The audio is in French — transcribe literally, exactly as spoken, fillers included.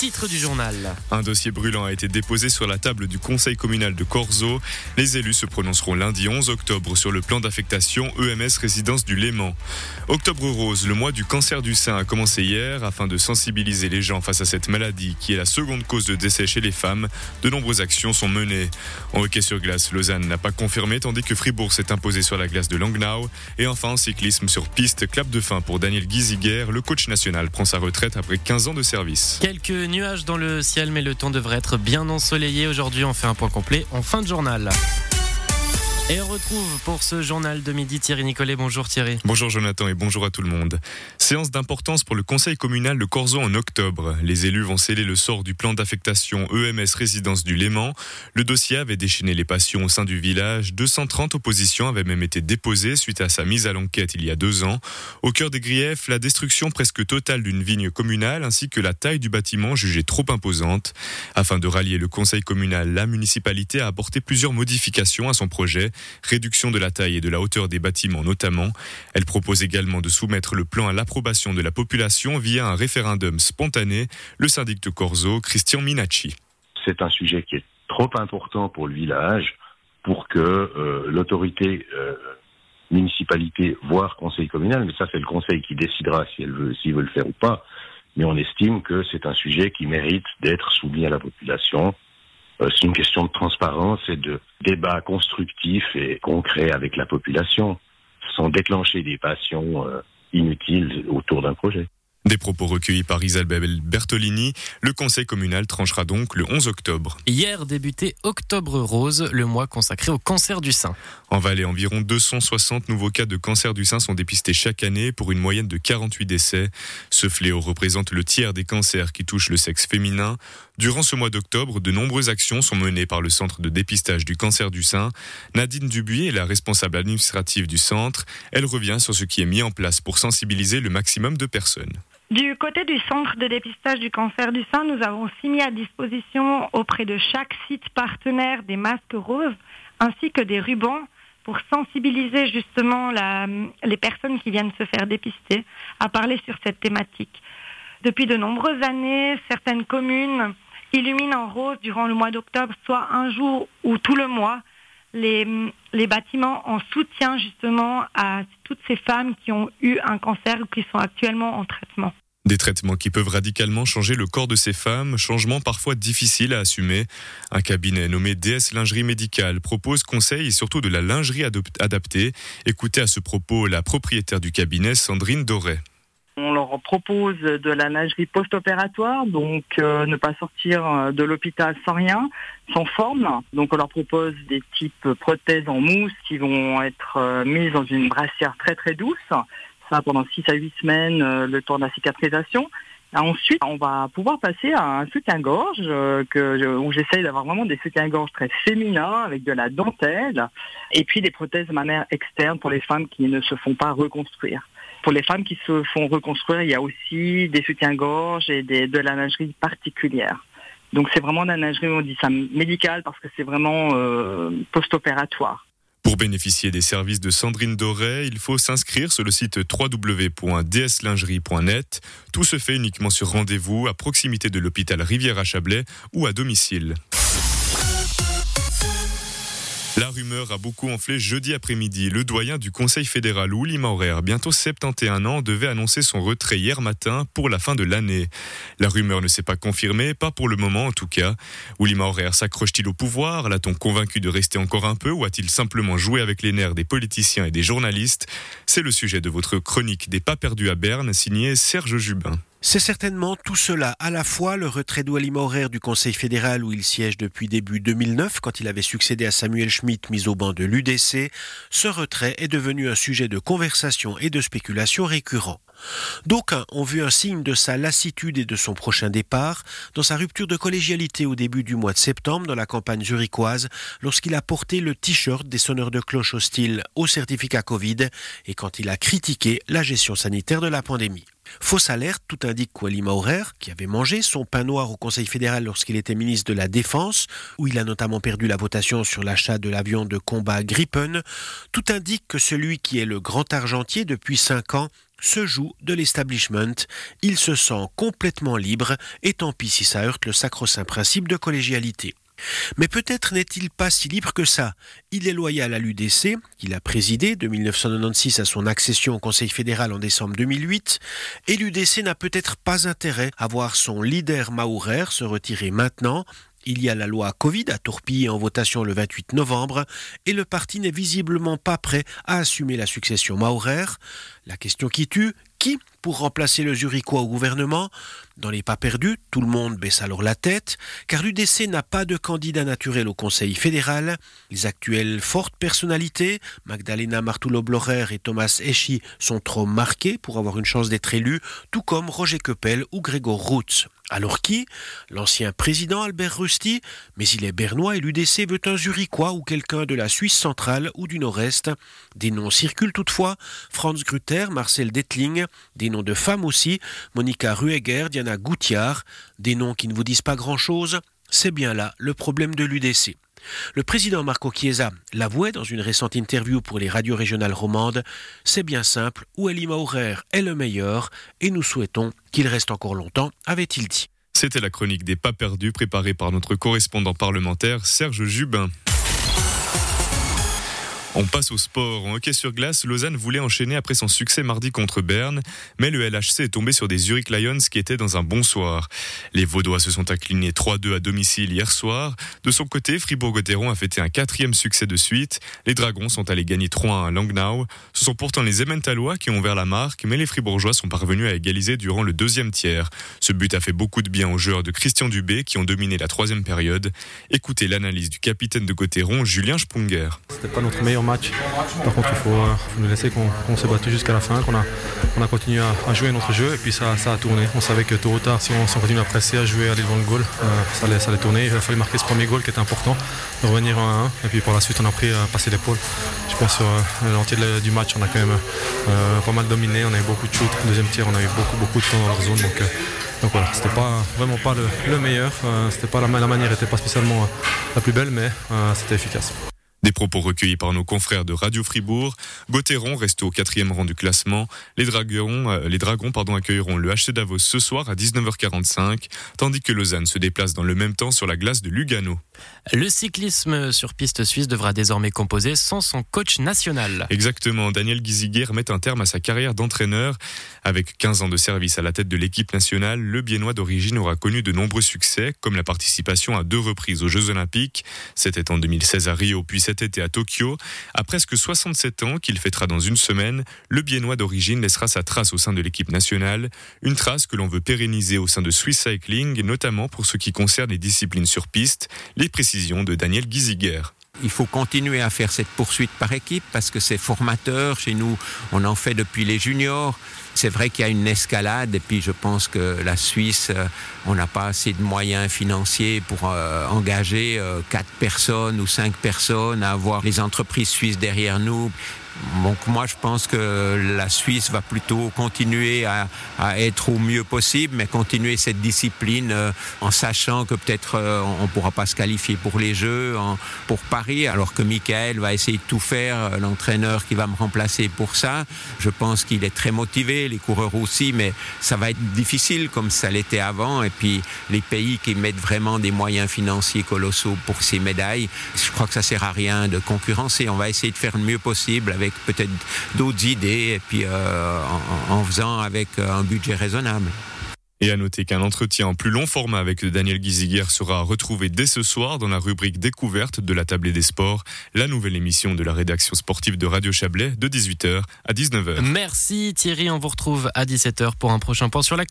titres du journal. Un dossier brûlant a été déposé sur la table du conseil communal de Corzo. Les élus se prononceront lundi onze octobre sur le plan d'affectation E M S Résidence du Léman. Octobre rose, le mois du cancer du sein a commencé hier afin de sensibiliser les gens face à cette maladie qui est la seconde cause de décès chez les femmes. De nombreuses actions sont menées. En hockey sur glace, Lausanne n'a pas confirmé tandis que Fribourg s'est imposé sur la glace de Langnau. Et enfin en cyclisme sur piste, clap de fin pour Daniel Giesiger. Le coach national prend sa retraite après quinze ans de service. Quelques nuages dans le ciel, mais le temps devrait être bien ensoleillé. Aujourd'hui, on fait un point complet en fin de journal. Et on retrouve pour ce journal de midi Thierry Nicolet. Bonjour Thierry. Bonjour Jonathan et bonjour à tout le monde. Séance d'importance pour le conseil communal de Corzo en octobre. Les élus vont sceller le sort du plan d'affectation E M S Résidence du Léman. Le dossier avait déchaîné les passions au sein du village. deux cent trente oppositions avaient même été déposées suite à sa mise à l'enquête il y a deux ans. Au cœur des griefs, la destruction presque totale d'une vigne communale ainsi que la taille du bâtiment jugée trop imposante. Afin de rallier le conseil communal, la municipalité a apporté plusieurs modifications à son projet. Réduction de la taille et de la hauteur des bâtiments notamment. Elle propose également de soumettre le plan à l'approbation de la population via un référendum spontané. Le syndic de Corzo, Christian Minacci. C'est un sujet qui est trop important pour le village pour que euh, l'autorité euh, municipalité, voire conseil communal, mais ça c'est le conseil qui décidera si elle veut, s'il veut le faire ou pas, mais on estime que c'est un sujet qui mérite d'être soumis à la population. C'est une question de transparence et de débat constructif et concret avec la population, sans déclencher des passions euh, inutiles autour d'un projet. Des propos recueillis par Isabelle Bertolini. Le conseil communal tranchera donc le onze octobre. Hier débutait Octobre Rose, le mois consacré au cancer du sein. En Valais, environ deux cent soixante nouveaux cas de cancer du sein sont dépistés chaque année pour une moyenne de quarante-huit décès. Ce fléau représente le tiers des cancers qui touchent le sexe féminin. Durant ce mois d'octobre, de nombreuses actions sont menées par le centre de dépistage du cancer du sein. Nadine Dubuis est la responsable administrative du centre. Elle revient sur ce qui est mis en place pour sensibiliser le maximum de personnes. Du côté du centre de dépistage du cancer du sein, nous avons aussi mis à disposition auprès de chaque site partenaire des masques roses ainsi que des rubans pour sensibiliser justement la, les personnes qui viennent se faire dépister à parler sur cette thématique. Depuis de nombreuses années, certaines communes illuminent en rose durant le mois d'octobre, soit un jour ou tout le mois, les, les bâtiments en soutien justement à toutes ces femmes qui ont eu un cancer ou qui sont actuellement en traitement. Des traitements qui peuvent radicalement changer le corps de ces femmes, changement parfois difficile à assumer. Un cabinet nommé D S Lingerie Médicale propose conseils et surtout de la lingerie adaptée. Écoutez à ce propos la propriétaire du cabinet, Sandrine Doré. On leur propose de la lingerie post-opératoire, donc euh, ne pas sortir de l'hôpital sans rien, sans forme. Donc on leur propose des types prothèses en mousse qui vont être euh, mises dans une brassière très très douce. Ça pendant six à huit semaines, euh, le temps de la cicatrisation. Et ensuite, on va pouvoir passer à un soutien-gorge, euh, que, où j'essaye d'avoir vraiment des soutiens-gorge très féminins avec de la dentelle. Et puis des prothèses mammaires externes pour les femmes qui ne se font pas reconstruire. Pour les femmes qui se font reconstruire, il y a aussi des soutiens-gorge et des, de la lingerie particulière. Donc c'est vraiment de la lingerie, on dit ça médicale parce que c'est vraiment euh, post-opératoire. Pour bénéficier des services de Sandrine Doré, il faut s'inscrire sur le site w w w point d s lingerie point net. Tout se fait uniquement sur rendez-vous à proximité de l'hôpital Rivière-à-Chablais ou à domicile. La rumeur a beaucoup enflé jeudi après-midi. Le doyen du Conseil fédéral, Uli Maurer, bientôt soixante et onze ans, devait annoncer son retrait hier matin pour la fin de l'année. La rumeur ne s'est pas confirmée, pas pour le moment en tout cas. Uli Maurer s'accroche-t-il au pouvoir? L'a-t-on convaincu de rester encore un peu ou a-t-il simplement joué avec les nerfs des politiciens et des journalistes? C'est le sujet de votre chronique des pas perdus à Berne, signée Serge Jubin. C'est certainement tout cela, à la fois le retrait d'Uli Maurer du Conseil fédéral où il siège depuis début deux mille neuf quand il avait succédé à Samuel Schmitt mis au banc de l'U D C. Ce retrait est devenu un sujet de conversation et de spéculation récurrent. D'aucuns ont vu un signe de sa lassitude et de son prochain départ dans sa rupture de collégialité au début du mois de septembre dans la campagne zurichoise lorsqu'il a porté le t-shirt des sonneurs de cloche hostiles au certificat Covid et quand il a critiqué la gestion sanitaire de la pandémie. Fausse alerte, tout indique qu'Uli Maurer, qui avait mangé son pain noir au Conseil fédéral lorsqu'il était ministre de la Défense, où il a notamment perdu la votation sur l'achat de l'avion de combat Gripen, tout indique que celui qui est le grand argentier depuis cinq ans se joue de l'establishment. Il se sent complètement libre et tant pis si ça heurte le sacro-saint principe de collégialité. Mais peut-être n'est-il pas si libre que ça. Il est loyal à l'U D C, qu'il a présidé de dix-neuf cent quatre-vingt-seize à son accession au Conseil fédéral en décembre deux mille huit, et l'U D C n'a peut-être pas intérêt à voir son leader Maurer se retirer maintenant. Il y a la loi Covid à torpiller en votation le vingt-huit novembre et le parti n'est visiblement pas prêt à assumer la succession Maurer. La question qui tue, qui pour remplacer le Zurichois au gouvernement ? Dans les pas perdus, tout le monde baisse alors la tête, car l'U D C n'a pas de candidat naturel au Conseil fédéral. Les actuelles fortes personnalités, Magdalena Martullo-Blocher et Thomas Eschi, sont trop marqués pour avoir une chance d'être élus, tout comme Roger Keppel ou Gregor Roots. Alors qui ? L'ancien président Albert Rusty, mais il est bernois et l'U D C veut un Zurichois ou quelqu'un de la Suisse centrale ou du Nord-Est. Des noms circulent toutefois, Franz Grüter, Marcel Dettling, des noms de femmes aussi, Monika Rueger, Diana Goutiard, des noms qui ne vous disent pas grand-chose. C'est bien là le problème de l'U D C. Le président Marco Chiesa l'avouait dans une récente interview pour les radios régionales romandes. C'est bien simple, Ueli Maurer est le meilleur et nous souhaitons qu'il reste encore longtemps, avait-il dit. C'était la chronique des pas perdus préparée par notre correspondant parlementaire Serge Jubin. On passe au sport. En hockey sur glace, Lausanne voulait enchaîner après son succès mardi contre Berne, mais le L H C est tombé sur des Zurich Lions qui étaient dans un bon soir. Les Vaudois se sont inclinés trois deux à domicile hier soir. De son côté, Fribourg-Gotteron a fêté un quatrième succès de suite. Les Dragons sont allés gagner trois un à Langnau. Ce sont pourtant les Emmentalois qui ont ouvert la marque, mais les Fribourgeois sont parvenus à égaliser durant le deuxième tiers. Ce but a fait beaucoup de bien aux joueurs de Christian Dubé qui ont dominé la troisième période. Écoutez l'analyse du capitaine de Gotteron, Julien Sprunger. C'était pas notre meilleur match. Par contre, il faut, euh, faut nous laisser qu'on, qu'on s'est battu jusqu'à la fin, qu'on a, on a continué à, à jouer notre jeu et puis ça, ça a tourné. On savait que tôt ou tard, si on, si on continue à presser, à jouer, à aller devant le goal, euh, ça, allait, ça allait tourner. Il a fallu marquer ce premier goal qui était important, de revenir un à un. Et puis par la suite, on a pris à passer l'épaule. Je pense sur euh, l'entier de, du match, on a quand même euh, pas mal dominé. On a eu beaucoup de shoots. Deuxième tiers, on a eu beaucoup, beaucoup de temps dans leur zone. Donc, euh, donc voilà, c'était pas, vraiment pas le, le meilleur. Euh, c'était pas la, la manière n'était pas spécialement euh, la plus belle, mais euh, c'était efficace. Des propos recueillis par nos confrères de Radio Fribourg. Gotteron reste au quatrième rang du classement. Les Dragons, euh, les Dragons pardon, accueilleront le H C Davos ce soir à dix-neuf heures quarante-cinq, tandis que Lausanne se déplace dans le même temps sur la glace de Lugano. Le cyclisme sur piste suisse devra désormais composer sans son coach national. Exactement, Daniel Giesiger met un terme à sa carrière d'entraîneur. Avec quinze ans de service à la tête de l'équipe nationale, le Biennois d'origine aura connu de nombreux succès, comme la participation à deux reprises aux Jeux Olympiques. C'était en deux mille seize à Rio, puis cet été à Tokyo. À presque soixante-sept ans, qu'il fêtera dans une semaine, le Biennois d'origine laissera sa trace au sein de l'équipe nationale. Une trace que l'on veut pérenniser au sein de Swiss Cycling, notamment pour ce qui concerne les disciplines sur piste. Les précisions de Daniel Giesiger. Il faut continuer à faire cette poursuite par équipe parce que c'est formateur. Chez nous, on en fait depuis les juniors. C'est vrai qu'il y a une escalade et puis je pense que la Suisse, on n'a pas assez de moyens financiers pour euh, engager euh, quatre personnes ou cinq personnes, à avoir les entreprises suisses derrière nous. Donc moi je pense que la Suisse va plutôt continuer à, à être au mieux possible, mais continuer cette discipline euh, en sachant que peut-être euh, on ne pourra pas se qualifier pour les Jeux, en, pour Paris, alors que Michael va essayer de tout faire, euh, l'entraîneur qui va me remplacer pour ça. Je pense qu'il est très motivé, les coureurs aussi, mais ça va être difficile comme ça l'était avant. Et puis les pays qui mettent vraiment des moyens financiers colossaux pour ces médailles, je crois que ça ne sert à rien de concurrencer. On va essayer de faire le mieux possible avec peut-être d'autres idées et puis euh, en, en faisant avec un budget raisonnable. Et à noter qu'un entretien en plus long format avec Daniel Giesiger sera retrouvé dès ce soir dans la rubrique découverte de la Tablée des Sports, la nouvelle émission de la rédaction sportive de Radio Chablais de dix-huit heures à dix-neuf heures. Merci Thierry, on vous retrouve à dix-sept heures pour un prochain point sur la